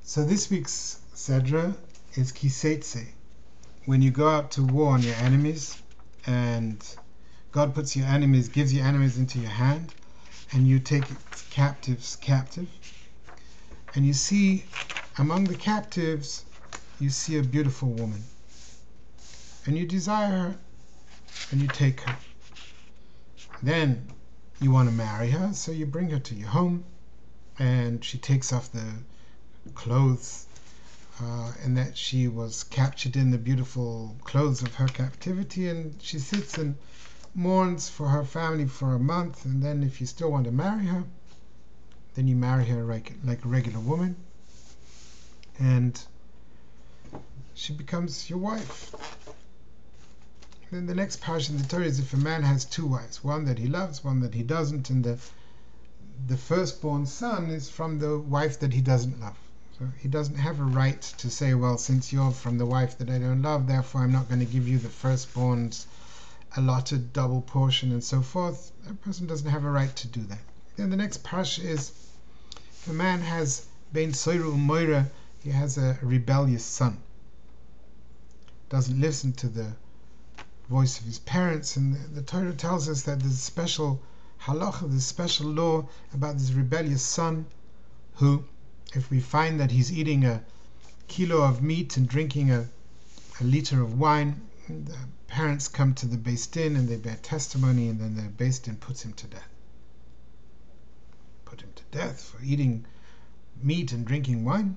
So this week's Sedra is Kiseitse. When you go out to war on your enemies, and God puts your enemies, gives your enemies into your hand, and you take captives captive, and you see among the captives, you see a beautiful woman, and you desire her, and you take her. Then you want to marry her, so you bring her to your home, and she takes off the clothes, and that she was captured in the beautiful clothes of her captivity, and she sits and mourns for her family for a month, and then if you still want to marry her, then you marry her like a regular woman, and she becomes your wife. Then the next parasha in the Torah is if a man has two wives, one that he loves, one that he doesn't, and the firstborn son is from the wife that he doesn't love. So he doesn't have a right to say, well, since you're from the wife that I don't love, therefore I'm not going to give you the firstborn's allotted double portion and so forth. A person doesn't have a right to do that. Then the next parasha is if a man has bein soiru u'moira, he has a rebellious son, doesn't listen to the voice of his parents, and the Torah tells us that there's a special halacha, there's a special law about this rebellious son who, if we find that he's eating a kilo of meat and drinking a liter of wine, the parents come to the Beis Din and they bear testimony, and then the Beis Din puts him to death. Put him to death for eating meat and drinking wine.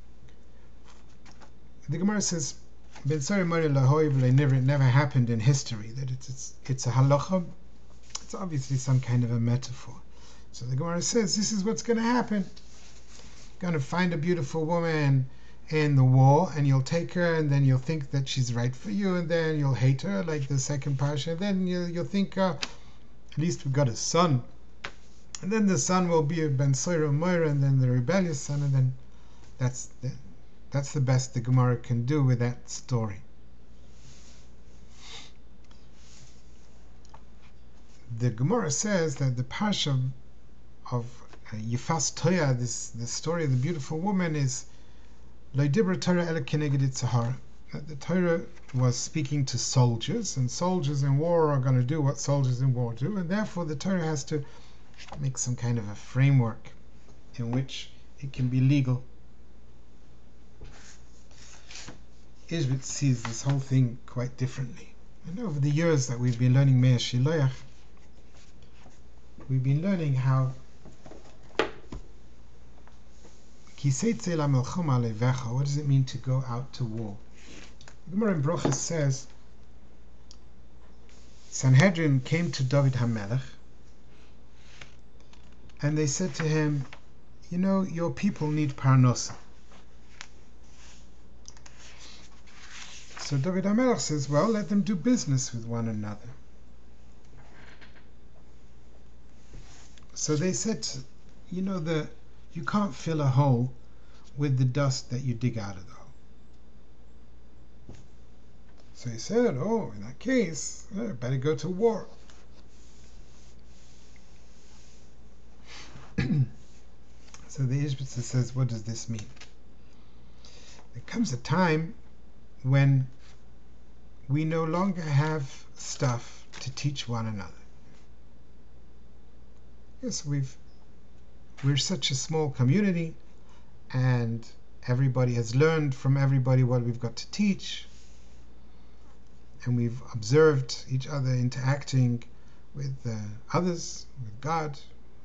The Gemara says, it never happened in history, that it's a halacha. It's obviously some kind of a metaphor. So the Gemara says, this is what's going to happen. You're going to find a beautiful woman in the war, and you'll take her, and then you'll think that she's right for you, and then you'll hate her, like the second parasha. Then you'll think, at least we've got a son. And then the son will be a ben soira moira, and then the rebellious son, and then that's the best the Gemara can do with that story. The Gemara says that the parsha of Yifas Toya, the story of the beautiful woman, is Lo dibra Torah ela keneged Tzahara. That the Torah was speaking to soldiers, and soldiers in war are going to do what soldiers in war do, and therefore the Torah has to make some kind of a framework in which it can be legal. Ishbitz sees this whole thing quite differently. And over the years that we've been learning Me'er Shiloach, we've been learning how what does it mean to go out to war? The Gemara in Brochus says Sanhedrin came to David HaMelech and they said to him, your people need parnosa. So David HaMelech says, well, let them do business with one another. So they said, you can't fill a hole with the dust that you dig out of the hole. So he said, in that case, better go to war. So the Ishbitzer says, what does this mean? There comes a time when we no longer have stuff to teach one another. Yes, we're such a small community, and everybody has learned from everybody what we've got to teach, and we've observed each other interacting with others, with God,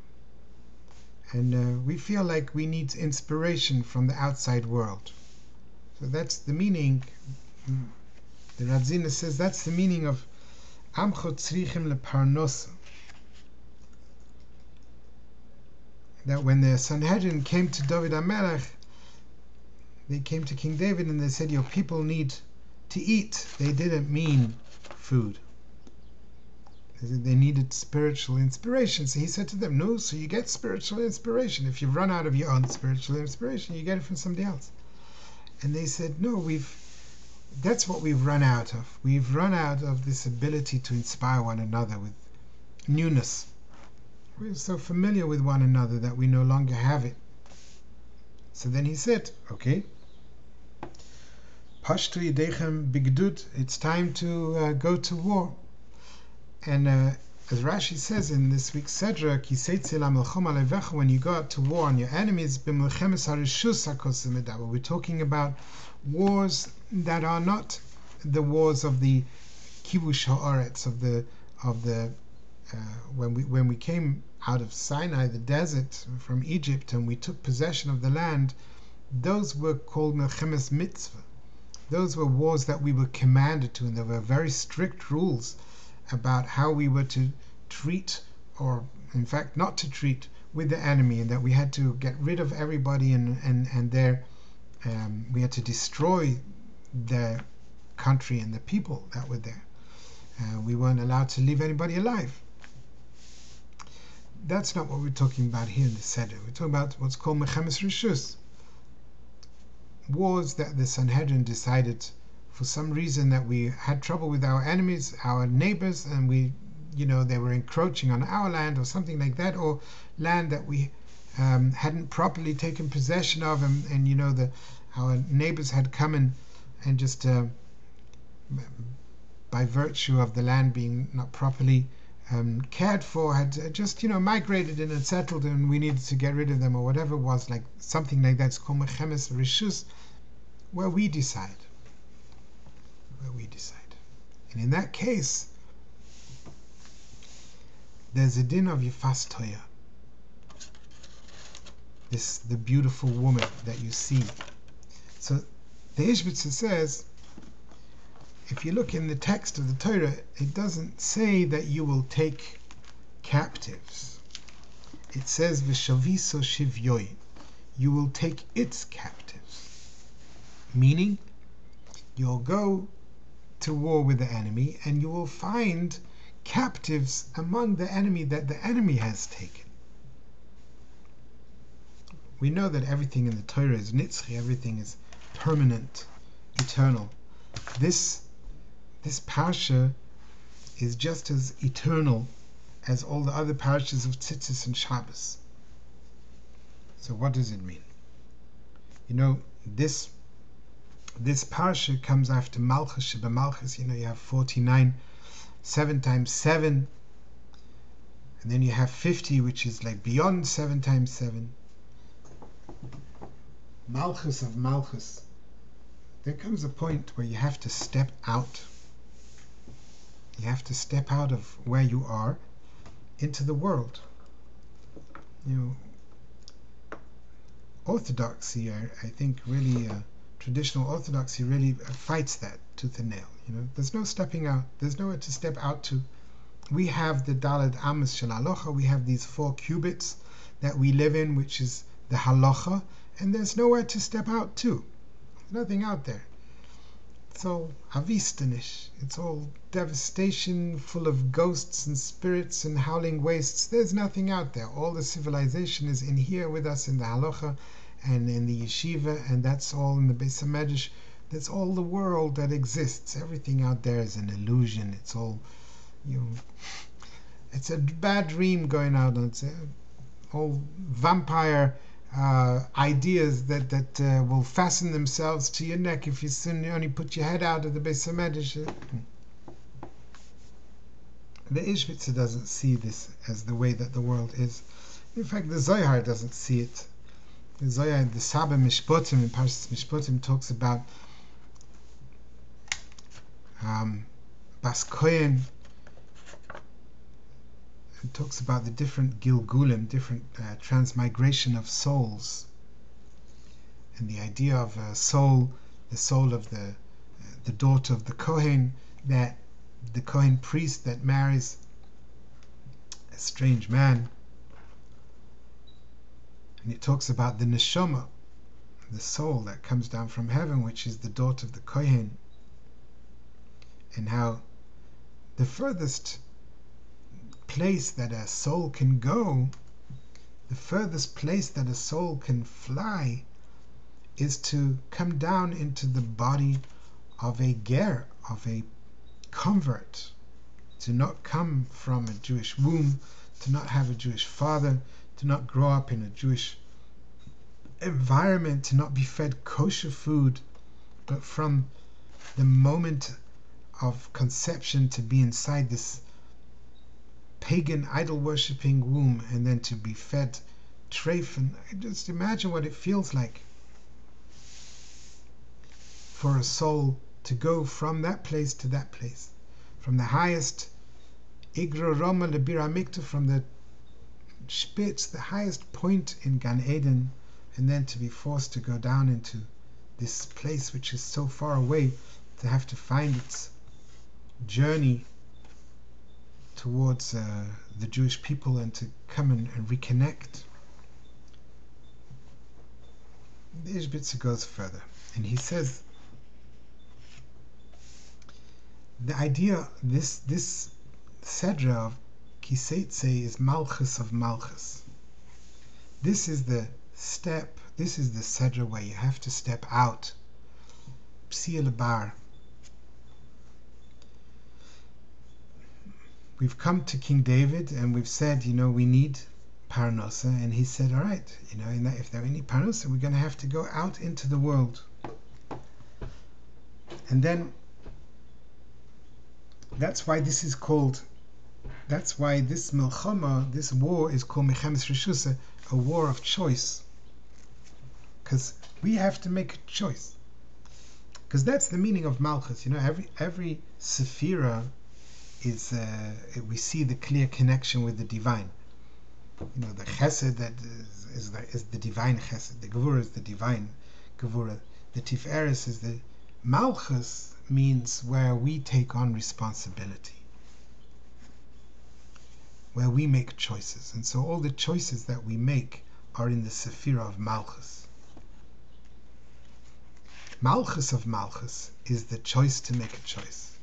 and we feel like we need inspiration from the outside world. So that's the meaning. The Radzina says that's the meaning of Amcho tzrichim leparnosa. That when the Sanhedrin came to David HaMelech, they came to King David and they said, your people need to eat. They didn't mean food. They said they needed spiritual inspiration. So he said to them, no, so you get spiritual inspiration. If you've run out of your own spiritual inspiration, you get it from somebody else. And they said, no, that's what we've run out of. We've run out of this ability to inspire one another with newness. We're so familiar with one another that we no longer have it. So then he said, okay, Pashtu Yidechem Bigdud, it's time to go to war. And as Rashi says in this week's Sedra, when you go out to war on your enemies, we're talking about wars that are not the wars of the kibush haaretz, of the when we came out of Sinai, the desert from Egypt, and we took possession of the land. Those were called melchemes mitzvah. Those were wars that we were commanded to, and there were very strict rules about how we were to treat, or in fact not to treat, with the enemy, and that we had to get rid of everybody, and we had to destroy the country and the people that were there. We weren't allowed to leave anybody alive. That's not what we're talking about here in the Seder. We're talking about what's called Mechemes Rishus. Wars that the Sanhedrin decided, for some reason, that we had trouble with our enemies, our neighbors, and they were encroaching on our land or something like that, or land that we hadn't properly taken possession of, and our neighbors had come and just by virtue of the land being not properly cared for, had just migrated in and settled, and we needed to get rid of them, or whatever it was, like something like that. It's called Mechemes Rishus, where we decide. And in that case, there's a din of Yifas Toya, the beautiful woman that you see. So the Ishbitzer says, if you look in the text of the Torah, it doesn't say that you will take captives. It says V'shaviso shivyoi, you will take its captives, meaning you'll go to war with the enemy, and you will find captives among the enemy that the enemy has taken. We know that everything in the Torah is nitzchi, everything is permanent, eternal. This parsha is just as eternal as all the other parashas of Tzitzis and Shabbos. So what does it mean? This parsha comes after Malchus, Sheba Malchus. You have 49, 7 times 7, and then you have 50, which is like beyond 7 times 7. Malchus of Malchus. There comes a point where you have to step out. You have to step out of where you are into the world. Orthodoxy, I think, really, traditional Orthodoxy really fights that tooth and nail. There's no stepping out. There's nowhere to step out to. We have the Daled Amos Shel Halacha. We have these 4 cubits that we live in, which is the Halacha, and there's nowhere to step out to. There's nothing out there. It's all avistanish. It's all devastation, full of ghosts and spirits and howling wastes. There's nothing out there. All the civilization is in here with us in the halacha and in the yeshiva, and that's all in the Beis HaMedrash. That's all the world that exists. Everything out there is an illusion. It's all, it's a bad dream going out. It's all vampire ideas that will fasten themselves to your neck if you only put your head out of the Beis HaMedrash. The Ishbitzer doesn't see this as the way that the world is. In fact, the Zohar doesn't see it. The Zohar, the Saba Mishpotim, in Parshas Mishpotim, talks about Bas Kohen. It talks about the different Gilgulim, different transmigration of souls, and the idea of a soul, the soul of the daughter of the Kohen, that the Kohen priest that marries a strange man. And it talks about the neshama, the soul that comes down from heaven, which is the daughter of the Kohen, and how the furthest place that a soul can go, the furthest place that a soul can fly, is to come down into the body of a ger, of a convert, to not come from a Jewish womb, to not have a Jewish father, to not grow up in a Jewish environment, to not be fed kosher food, but from the moment of conception to be inside this pagan idol worshipping womb, and then to be fed treif. And just imagine what it feels like for a soul to go from that place to that place, from the highest Igro Roma Lebira Mikta, from the Spitz, the highest point in Gan Eden, and then to be forced to go down into this place which is so far away, to have to find its journey towards the Jewish people, and to come and reconnect. The Ishbitzer goes further, and he says the idea, this Sedra of Kiseitse is Malchus of Malchus. This is the step, this is the Sedra where you have to step out. Psia Lebar. We've come to King David and we've said, we need Parnosa, and he said, all right, if there are any Parnosa, we're going to have to go out into the world. And then that's why this Milchama, this war, is called Mechemes Rishusa, a war of choice. Because we have to make a choice. Because that's the meaning of Malchus. Every Sephira is, we see the clear connection with the divine. The Chesed that is the divine Chesed. The Gevura is the divine Gevura. The Tiferes is the Malchus, means where we take on responsibility, where we make choices. And so all the choices that we make are in the Sephira of Malchus. Malchus of Malchus is the choice to make a choice.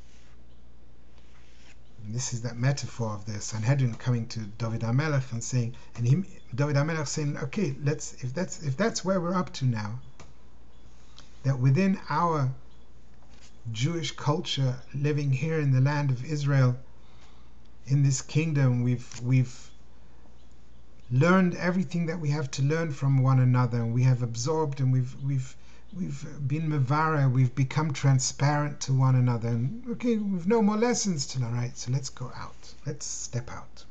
And this is that metaphor of the Sanhedrin coming to David HaMelech and saying, David HaMelech saying, okay, if that's where we're up to now, that within our Jewish culture, living here in the land of Israel, in this kingdom, we've learned everything that we have to learn from one another, and we have absorbed, and we've been mevara, we've become transparent to one another, and okay, we've no more lessons to learn, right? So let's go out, let's step out.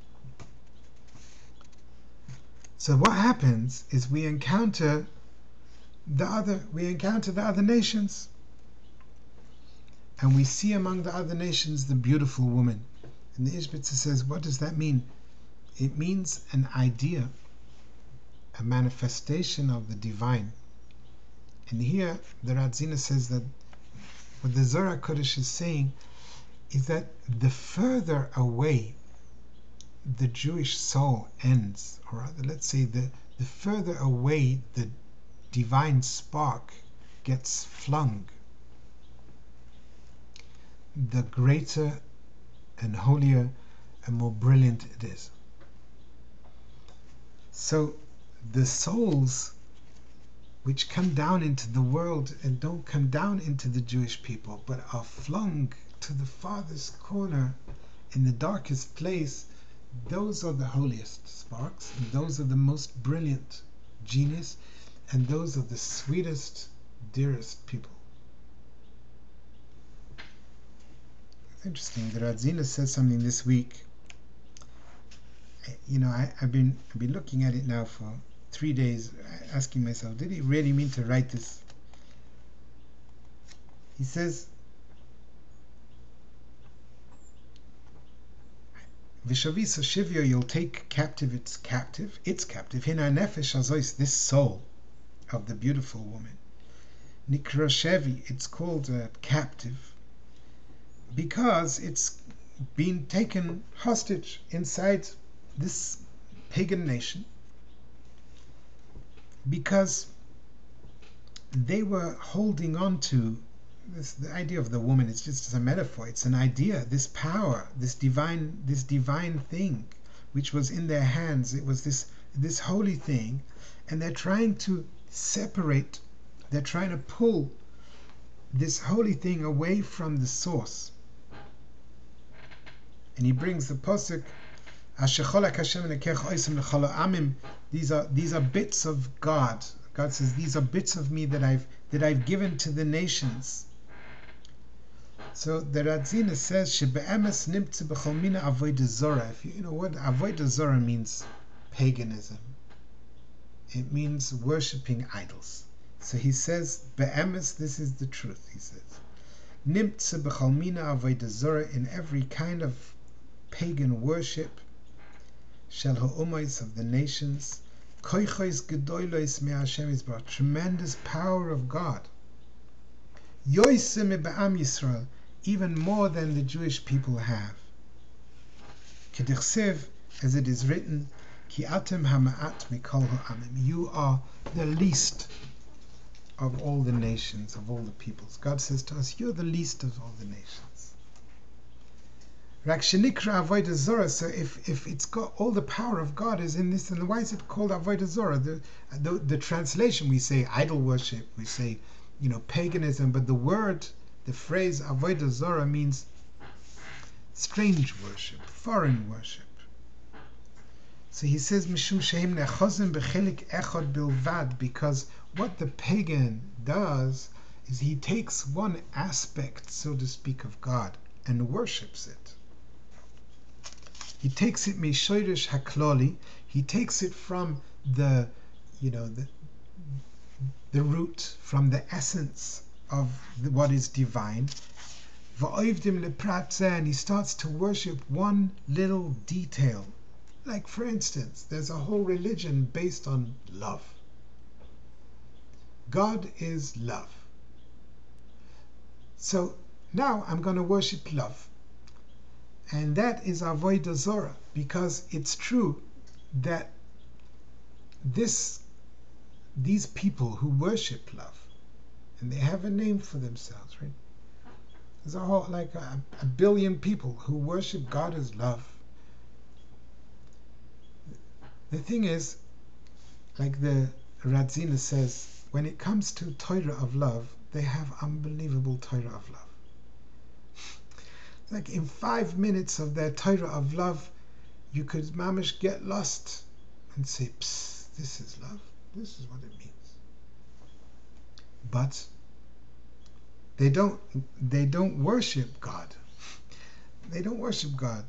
So what happens is we encounter the other nations. And we see among the other nations the beautiful woman. And the Ishbitzer says, what does that mean? It means an idea, a manifestation of the divine. And here the Radzina says that what the Zohar Kodesh is saying is that the further away the Jewish soul ends, or rather, let's say the further away the divine spark gets flung, the greater and holier and more brilliant it is. So the souls which come down into the world and don't come down into the Jewish people, but are flung to the farthest corner in the darkest place, those are the holiest sparks, and those are the most brilliant genius, and those are the sweetest, dearest people. Interesting. The Radzina says something this week. I've been looking at it now for 3 days, asking myself, did he really mean to write this? He says, Vishavisa Shivya, you'll take captive its captive. Hina nefesh azois, this soul of the beautiful woman. Nikra Shevi, it's called a captive, because it's been taken hostage inside this pagan nation, because they were holding on to this, the idea of the woman. It's just a metaphor, it's an idea, this power, this divine thing which was in their hands. It was this holy thing, and they're trying to separate, they're trying to pull this holy thing away from the source. And he brings the posuk, these are bits of God. God says, these are bits of me that I've given to the nations. So the Radzina says, "Shebe'emes nimtze b'chol mina avodah zora." If you know what avodah zora means, paganism. It means worshipping idols. So he says, "Be'emes," this is the truth. He says, "Nimtze b'chol mina avodah zora," in every kind of pagan worship. Shel ha'umayis, of the nations. Koichos gedolos me'Hashem yisbarach, tremendous power of God. Yoiseh me'ba'am Yisrael, even more than the Jewish people have. Kedichsev, as it is written, Ki atem hama'at mikol ha'amim, you are the least of all the nations, of all the peoples. God says to us, you're the least of all the nations. Rak shenikra avodah zora, so if it's got all the power of God is in this, then why is it called avodah zora? The translation, we say idol worship, we say, paganism, but the phrase avodah zora means strange worship, foreign worship. So he says, Mishum shehem nechozim b'chelik echad bilvad, because what the pagan does is he takes one aspect, so to speak, of God and worships it. He takes it mishoirish hakloli. He takes it from the root, from the essence of what is divine. Va'oivdim leprat zeh, and he starts to worship one little detail. Like, for instance, there's a whole religion based on love. God is love. So now I'm going to worship love. And that is avodah zora, because it's true that these people who worship love, and they have a name for themselves, right? There's a whole, like a billion people who worship God as love. The thing is, like the Radzina says, when it comes to Torah of love, they have unbelievable Torah of love. Like in 5 minutes of their Torah of love, you could mamish get lost and say, "Psst, this is love. This is what it means." But they don't worship God. They don't worship God.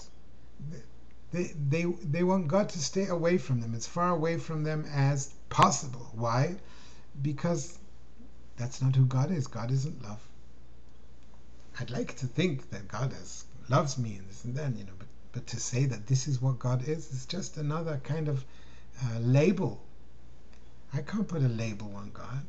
They want God to stay away from them, as far away from them as possible. Why? Because that's not who God is. God isn't love. I'd like to think that God loves me and this and that, but to say that this is what God is just another kind of label. I can't put a label on God.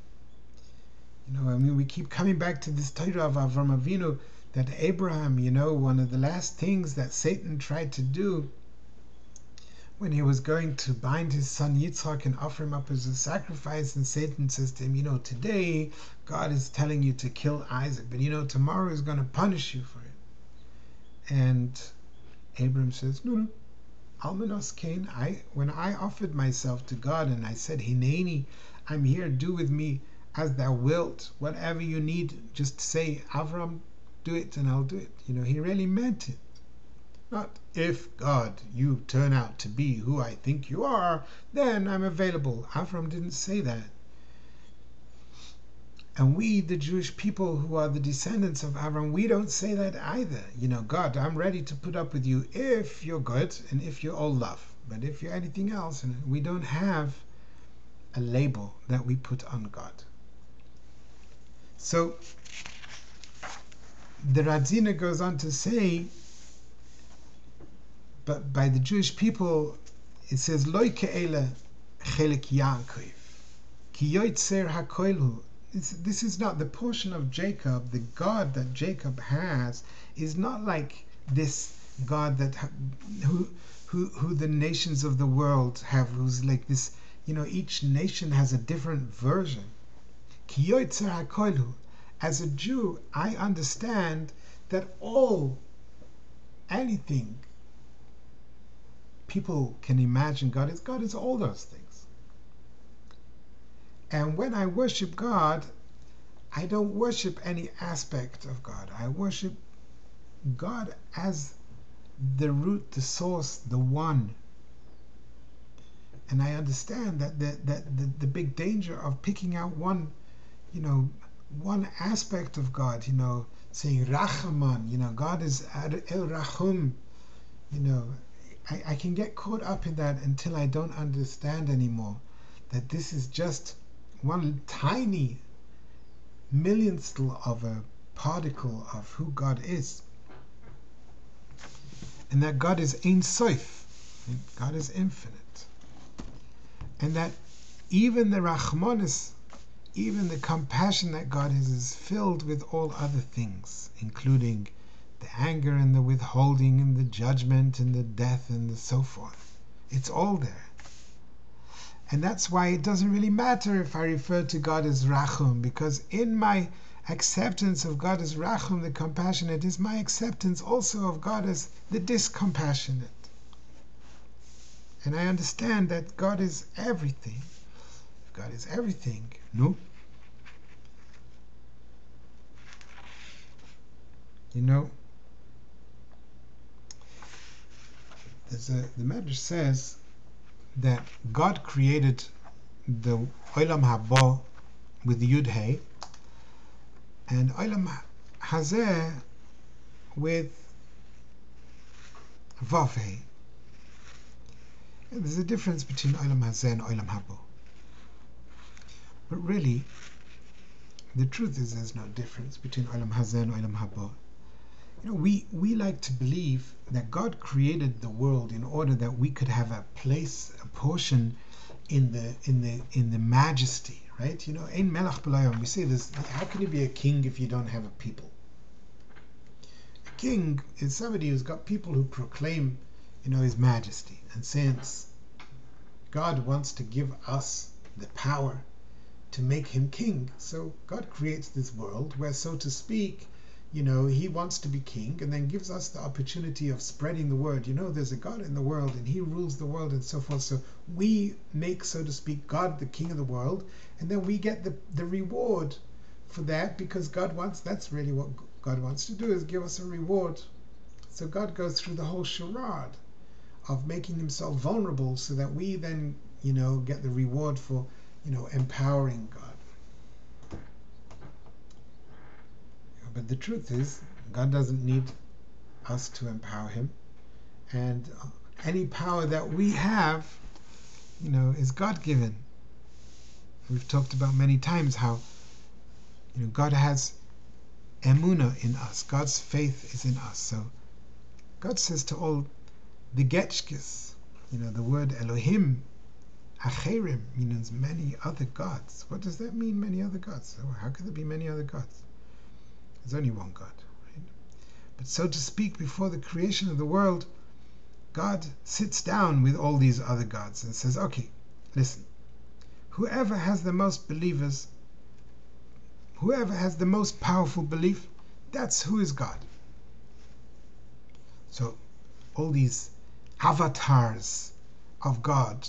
We keep coming back to this Torah of Avram Avinu, that Abraham, one of the last things that Satan tried to do when he was going to bind his son Yitzchak and offer him up as a sacrifice, and Satan says to him, today God is telling you to kill Isaac, but tomorrow he's going to punish you for it. And Abraham says, no, Almanos Cain, when I offered myself to God and I said, Hineni, I'm here, do with me as thou wilt, whatever you need, just say, Avram, do it and I'll do it. He really meant it. Not, if God, you turn out to be who I think you are, then I'm available. Avram didn't say that. And we, the Jewish people who are the descendants of Avram, we don't say that either. God, I'm ready to put up with you if you're good and if you're all love. But if you're anything else, we don't have a label that we put on God. So the Radzina goes on to say, but by the Jewish people, it says, Loi ke'ele chelek Yaakov, ki yoitzer hakoilhu. This is not the portion of Jacob. The God that Jacob has is not like this God that who the nations of the world have, who's like this. Each nation has a different version. Ki yoitzer hakoilhu. As a Jew, I understand that anything people can imagine God is all those things. And when I worship God, I don't worship any aspect of God. I worship God as the root, the source, the one. And I understand that the big danger of picking out one, one aspect of God, saying Rachaman, God is El Rachum, I can get caught up in that until I don't understand anymore that this is just one tiny millionth of a particle of who God is. And that God is Ein Sof, God is infinite. And that even the Rachmanis, even the compassion that God is filled with all other things, including the anger and the withholding and the judgment and the death and the so forth. It's all there. And that's why it doesn't really matter if I refer to God as Rachum, because in my acceptance of God as Rachum, the compassionate, is my acceptance also of God as the discompassionate. And I understand that God is everything. If God is everything, no. The Medrash says that God created the Olam Haba with Yud Hey and Olam Hazeh with Vav Hey. There's a difference between Olam Hazeh and Olam Haba. But really, the truth is there's no difference between Olam Hazeh and Olam Haba. We like to believe that God created the world in order that we could have a place, a portion in the majesty, right? Ein melech b'layom. We say this. How can you be a king if you don't have a people? A king is somebody who's got people who proclaim, his majesty. And since God wants to give us the power to make him king, so God creates this world where, so to speak, he wants to be king and then gives us the opportunity of spreading the word. There's a God in the world and he rules the world and so forth. So we make, so to speak, God the king of the world, and then we get the reward for that, because that's really what God wants to do, is give us a reward. So God goes through the whole charade of making himself vulnerable so that we then, get the reward for, empowering God. But the truth is, God doesn't need us to empower him. And any power that we have, is God-given. We've talked about many times how, God has emunah in us. God's faith is in us. So God says to all the getchkes, the word Elohim, acherim, means many other gods. What does that mean, many other gods? So how could there be many other gods? There's only one God, right? But so to speak, before the creation of the world, God sits down with all these other gods and says, okay, listen, whoever has the most believers, whoever has the most powerful belief, that's who is God. So all these avatars of God,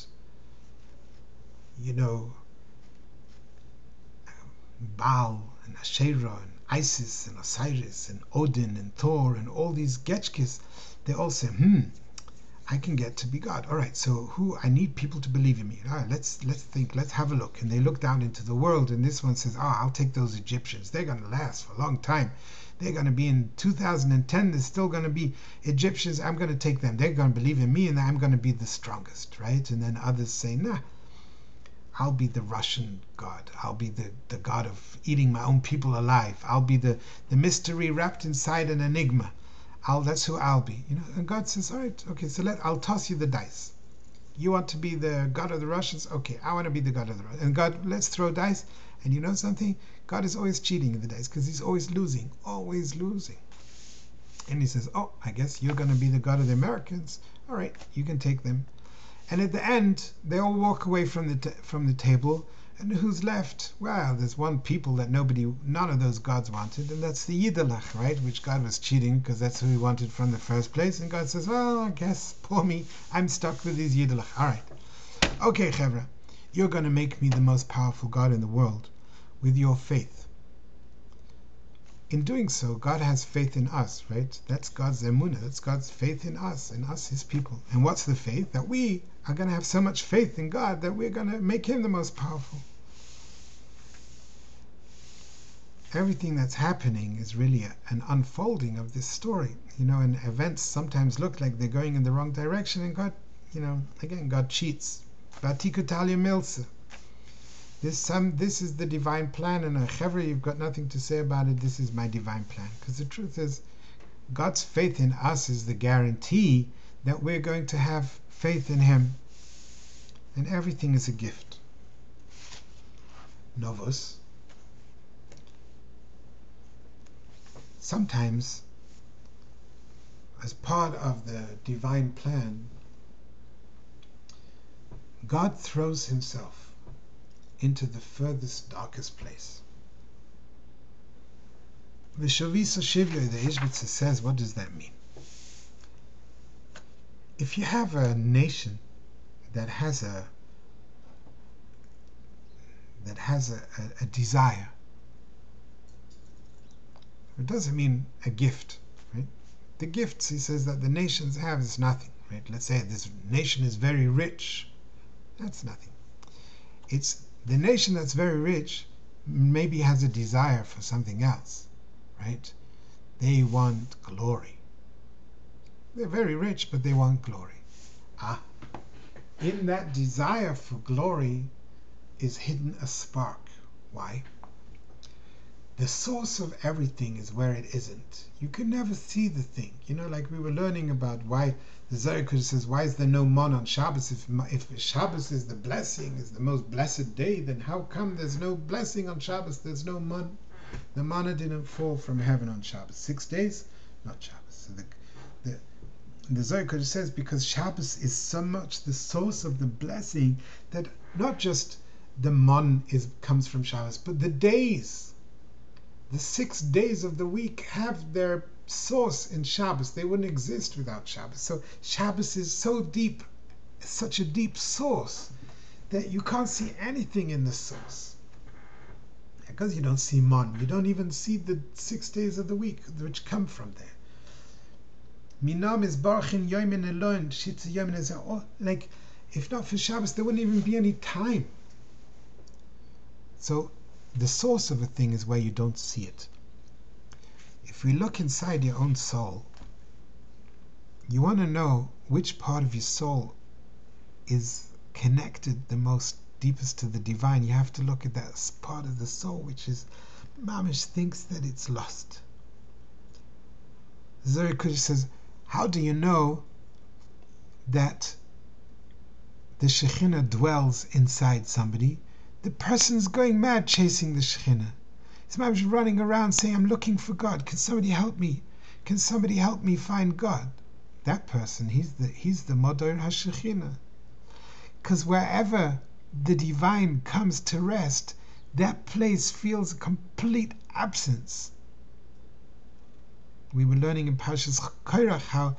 Baal and Asherah and Isis and Osiris and Odin and Thor and all these getchkes, they all say, I can get to be God. All right, so I need people to believe in me. All right, let's think, let's have a look. And they look down into the world, and this one says, I'll take those Egyptians. They're going to last for a long time. They're going to be in 2010, there's still going to be Egyptians. I'm going to take them. They're going to believe in me, and I'm going to be the strongest, right? And then others say, nah, I'll be the Russian God. I'll be the God of eating my own people alive. I'll be the mystery wrapped inside an enigma. That's who I'll be. And God says, all right, okay, so I'll toss you the dice. You want to be the God of the Russians? Okay, I want to be the God of the Russians. And God, let's throw dice. And you know something? God is always cheating in the dice because he's always losing. Always losing. And he says, oh, I guess you're going to be the God of the Americans. All right, you can take them. And at the end, they all walk away from the table. And who's left? Well, there's one people that none of those gods wanted, and that's the Yiddelach, right? Which God was cheating because that's who he wanted from the first place. And God says, well, I guess, poor me, I'm stuck with these Yiddelach. All right. Okay, Chevra, you're going to make me the most powerful God in the world with your faith. in doing so, God has faith in us, right? That's God's emunah, that's God's faith in us, his people. And what's the faith? That we are going to have so much faith in God that we're going to make him the most powerful. Everything that's happening is really an unfolding of this story. And events sometimes look like they're going in the wrong direction, and God, again, God cheats. Vatikutalia milsa. This is the divine plan, and Chevra, you've got nothing to say about it. This is my divine plan. Because the truth is, God's faith in us is the guarantee that we're going to have faith in him. And everything is a gift. Novus. Sometimes, as part of the divine plan, God throws himself into the furthest, darkest place. The Shavisa Shivya, the Ishbitzer says, what does that mean? If you have a nation that has a desire, it doesn't mean a gift, right? The gifts, he says, that the nations have is nothing, right? Let's say this nation is very rich. That's nothing. It's the nation that's very rich maybe has a desire for something else, right? They want glory. They're very rich, but they want glory. In that desire for glory is hidden a spark. Why? The source of everything is where it isn't. You can never see the thing. Like we were learning about why the Zohar says, why is there no man on Shabbos? If Shabbos is the blessing, is the most blessed day, then how come there's no blessing on Shabbos? There's no man. The manna didn't fall from heaven on Shabbos. 6 days, not Shabbos. So the Zohar says, because Shabbos is so much the source of the blessing that not just the man comes from Shabbos, but the days. The 6 days of the week have their source in Shabbos. They wouldn't exist without Shabbos. So Shabbos is so deep, such a deep source, that you can't see anything in the source. Because you don't see man. You don't even see the 6 days of the week which come from there. Minam is barchin yomin alone. Shitza yomin is like, if not for Shabbos, there wouldn't even be any time. So the source of a thing is where you don't see it. If we look inside your own soul, you want to know which part of your soul is connected the most deepest to the divine. You have to look at that part of the soul which is mamish thinks that it's lost. Zohar Kodesh says, how do you know that the Shekhinah dwells inside somebody? The person's going mad chasing the Shekhinah. He's mamish running around saying, I'm looking for God. Can somebody help me? Can somebody help me find God? That person, he's the Modor HaShekhinah. Because wherever the divine comes to rest, that place feels a complete absence. We were learning in Parshas Korach how,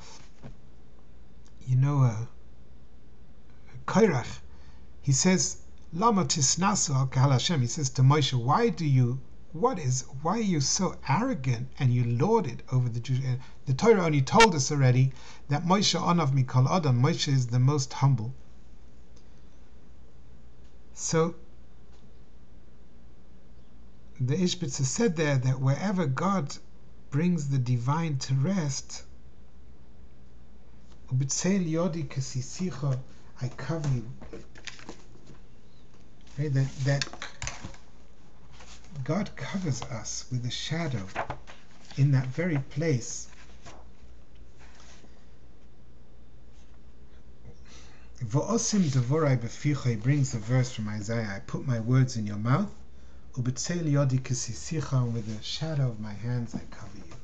Korach, he says, Lama tisnasu al kahal Hashem. He says to Moshe, why are you so arrogant and you lord it over the Jews? The Torah only told us already that Moshe onav mikol adam. Moshe is the most humble. So the Ishbitzer said there that wherever God brings the divine to rest, I cover you. Right? That God covers us with a shadow in that very place. V'osim devorai b'ficha, he brings the verse from Isaiah, I put my words in your mouth, u'b'tzeil yodi kisisicha, and with the shadow of my hands I cover you.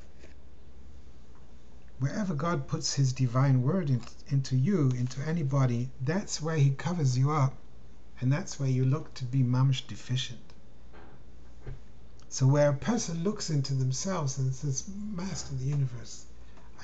Wherever God puts his divine word into you, into anybody, that's where he covers you up, and that's where you look to be mamish deficient. So where a person looks into themselves and says, Master of the universe, I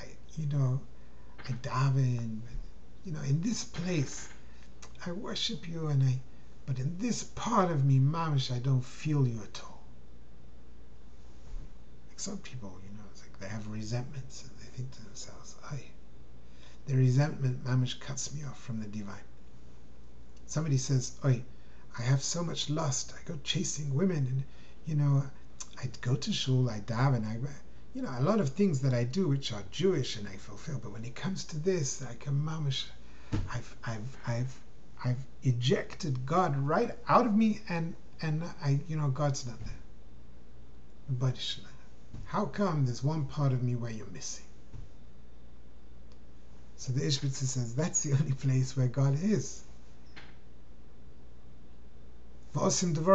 daven, in this place, I worship you, but in this part of me, mamish, I don't feel you at all. some people, it's like they have resentments and they think to themselves, the resentment mamish cuts me off from the divine. Somebody says, I have so much lust, I go chasing women, and I go to shul, I daven, a lot of things that I do which are Jewish and I fulfill, but when it comes to this, I can mamish, I've ejected God right out of me, and I God's not there. But how come there's one part of me where you're missing? So the Ishbitzer says that's the only place where God is. I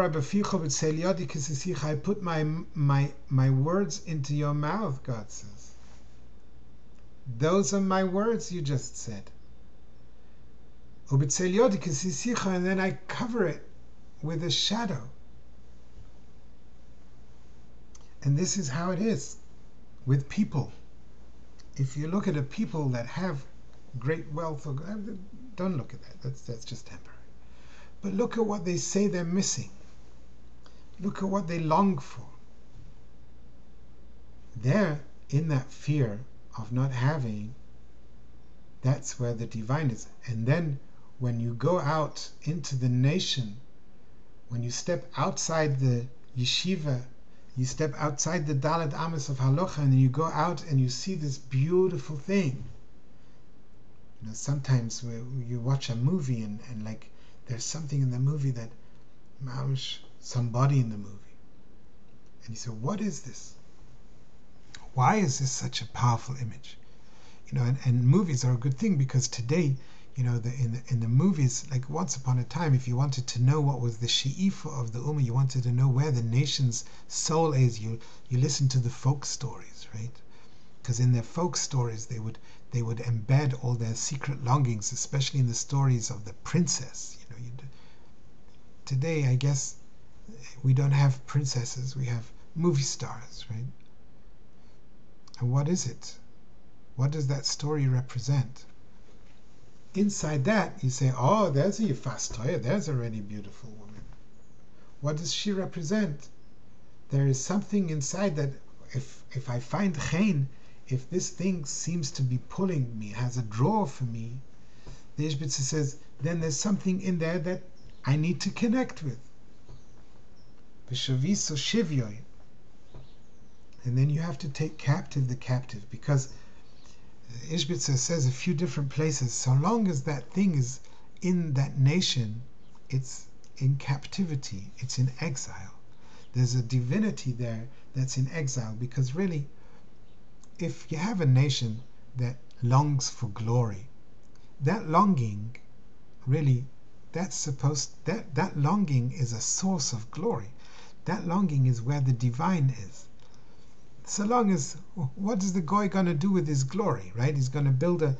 put my words into your mouth, God says. Those are my words you just said. And then I cover it with a shadow. And this is how it is with people. If you look at a people that have great wealth, don't look at that. That's just temporary. But look at what they say they're missing. Look at what they long for. They're in that fear of not having. That's where the divine is. And then when you go out into the nation, when you step outside the yeshiva, you step outside the Dalet Amos of Halacha, and you go out and you see this beautiful thing. Sometimes you watch a movie and like there's something in the movie that somebody in the movie, and you say, what is this? Why is this such a powerful image? And movies are a good thing, because today, in the movies, like once upon a time, if you wanted to know what was the she'ifa of the ummah, you wanted to know where the nation's soul is, you listen to the folk stories, right? Because in their folk stories, they would embed all their secret longings, especially in the stories of the princess. Today, I guess, we don't have princesses, we have movie stars, right? And what is it? What does that story represent? Inside that, you say, there's a Yifas Toya, there's a really beautiful woman. What does she represent? There is something inside that, if I find chen, if this thing seems to be pulling me, has a draw for me, the Ishbitzer says, then there's something in there that I need to connect with. V'shaviso shivyoy. And then you have to take captive the captive, because Ishbitzer says a few different places, so long as that thing is in that nation, it's in captivity, it's in exile. There's a divinity there that's in exile, because really, if you have a nation that longs for glory, that longing really, that longing is a source of glory. That longing is where the divine is. So long as, what is the guy going to do with his glory, right? He's going to build a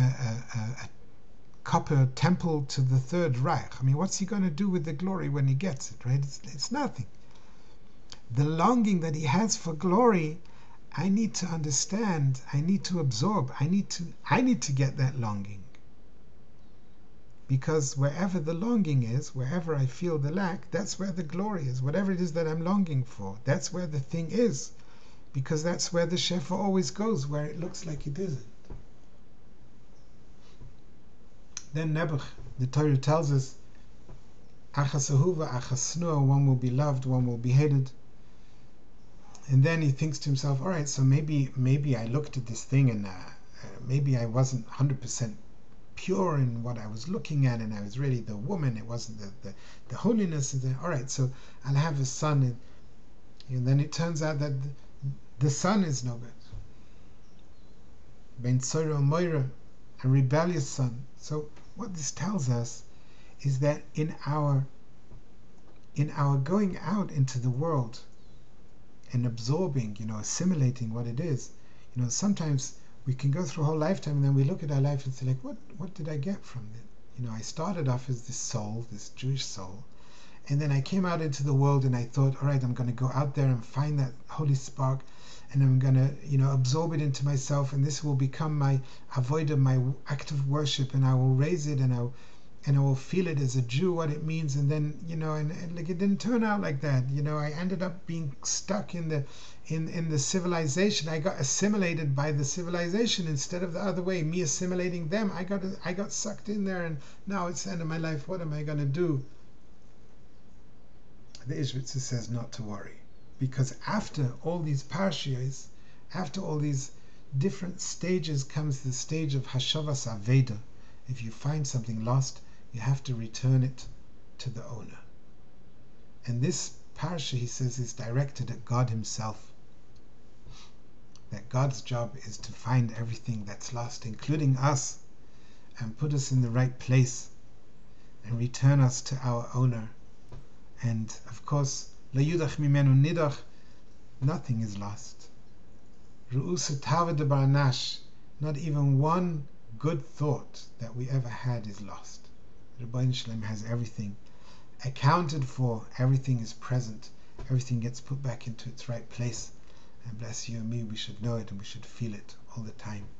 copper temple to the Third Reich. I mean, what's he going to do with the glory when he gets it, right? It's nothing. The longing that he has for glory, I need to understand, I need to absorb, I need to get that longing. Because wherever the longing is, wherever I feel the lack, that's where the glory is. Whatever it is that I'm longing for, that's where the thing is. Because that's where the shefa always goes, where it looks like it isn't. Then Nebuch, the Torah tells us, Achas ahuva, achas snua, one will be loved, one will be hated. And then he thinks to himself, all right, so maybe I looked at this thing and maybe I wasn't 100% pure in what I was looking at, and I was really the woman, it wasn't the holiness. All right, so I'll have a son. And then it turns out that the son is no good. Ben Tzora Moira, a rebellious son. So what this tells us is that in our going out into the world and absorbing, assimilating what it is, sometimes we can go through a whole lifetime and then we look at our life and say, like, what did I get from it? I started off as this soul, this Jewish soul, and then I came out into the world and I thought, all right, I'm going to go out there and find that holy spark, and I'm going to, absorb it into myself, and this will become my avodah, my act of worship, and I will raise it, and and I will feel it as a Jew, what it means. And then, and like, it didn't turn out like that. I ended up being stuck in the civilization. I got assimilated by the civilization instead of the other way, me assimilating them. I got sucked in there, and now it's the end of my life. What am I going to do? The Ishbitzer says not to worry, because after all these parshiyos, after all these different stages, comes the stage of Hashavas Aveda. If you find something lost, you have to return it to the owner. And this parsha, he says, is directed at God himself. That God's job is to find everything that's lost, including us, and put us in the right place, and return us to our owner. And of course, La Yudach Mimenu Nidach, nothing is lost. Ru'usa Taved Barnash, not even one good thought that we ever had is lost. Rebbeinu Shalom has everything accounted for, everything is present, everything gets put back into its right place. And bless you and me, we should know it and we should feel it all the time.